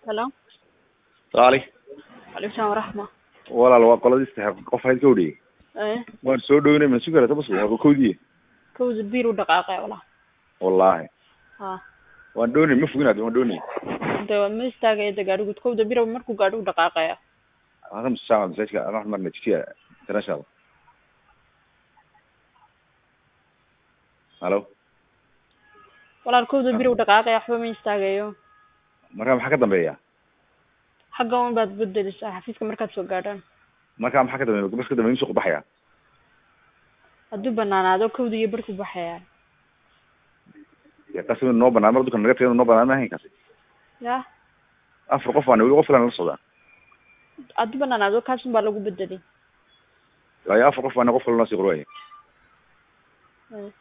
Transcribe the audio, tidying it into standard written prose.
Hello. Qaali Waalaikum warahma. walaal waa qoladii saxib qof hayd ka wadi waan soo dhaweynay ma sugaray tabas waa koodii Kowda biir u dhaqaaqay walaal. wallahi Ha. waan doonay ma foginaad waan doonay Ma istaagay gaadhigu kowda biir markuu gaadhigu dhaqaaqaya. هذا مش ساعة مش كذا أنا أحمد نتشيا ترى هلو Walaal kowda biir u dhaqaaqay waxba ma istaagayo. مركب حكى دمبيا Xagga un baad bedelaysaa xafiiska markaad soo gaadhaan. مركب حكى دمبيا بس كده من سوق بحياة Hadduu banaanaado kowda iyo barku baxaya. يا قسم النوبة أنا برضو كان نقطة النوبة أنا هيك كسي Ya. أفرق أنا ويقول أنا الصدى Hadduu banaanaado kaas un baa lagu bedelay. يا أفرق أنا قفل الناس يقولوا